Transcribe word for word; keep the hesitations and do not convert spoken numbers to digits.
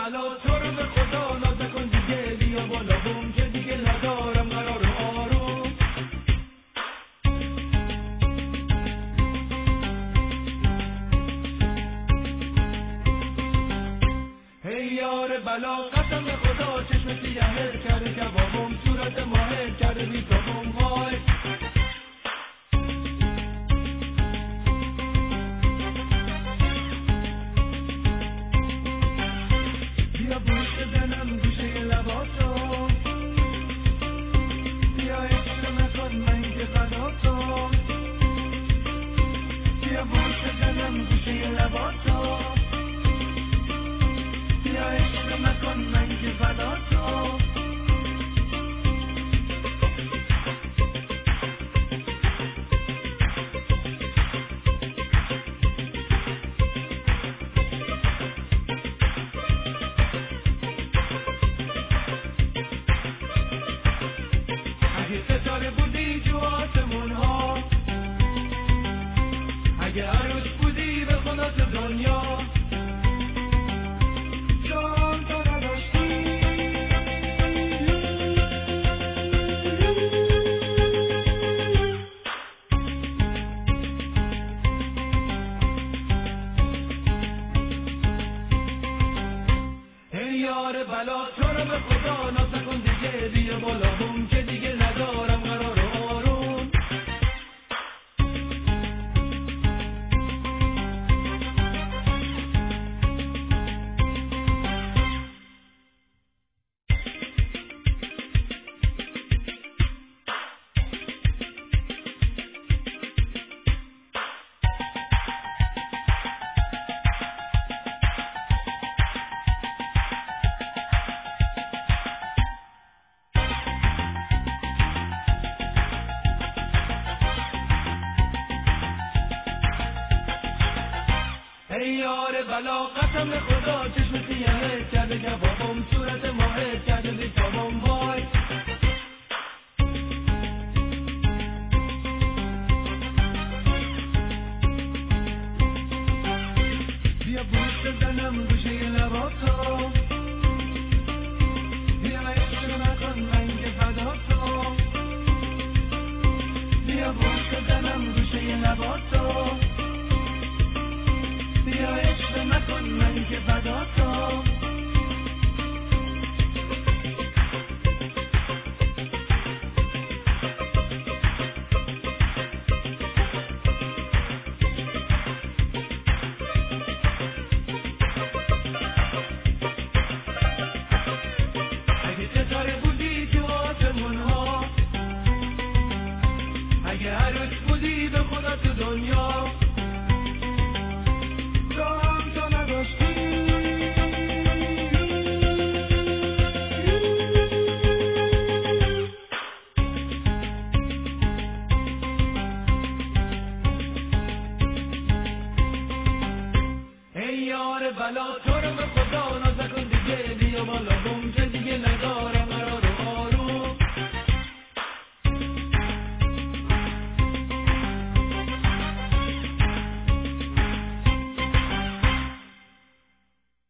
بلا تو رو به خدا ناز نکن دیگه، بیا بالا بوم که دیگه ندارم قرار آروم. هی یار بلا قسم به خدا چشم سیاهت کرده جوابم، صورت ماهت کرده بی تو بوم وای. بیا بوش بزنم گوشه لباتو، بیا عشق نکن من که فداتو، بیا بوش بزنم گوشه لباتو، بیا عشق نکن من که فداتو. اگه ستاره بودی تو آسمون ها، اگه عروس بودی به خدا تو دنیا، جان تو نداشتی. ای یار بلا تو رو به خدا ناز نکن دیگه، بیا بالا بوم که دیگه ندارم قرار آروم. ای یار بلا قسم به خدا چشم سیاهت کرده جوابم، صورت ماهت کرده بی تابم وای.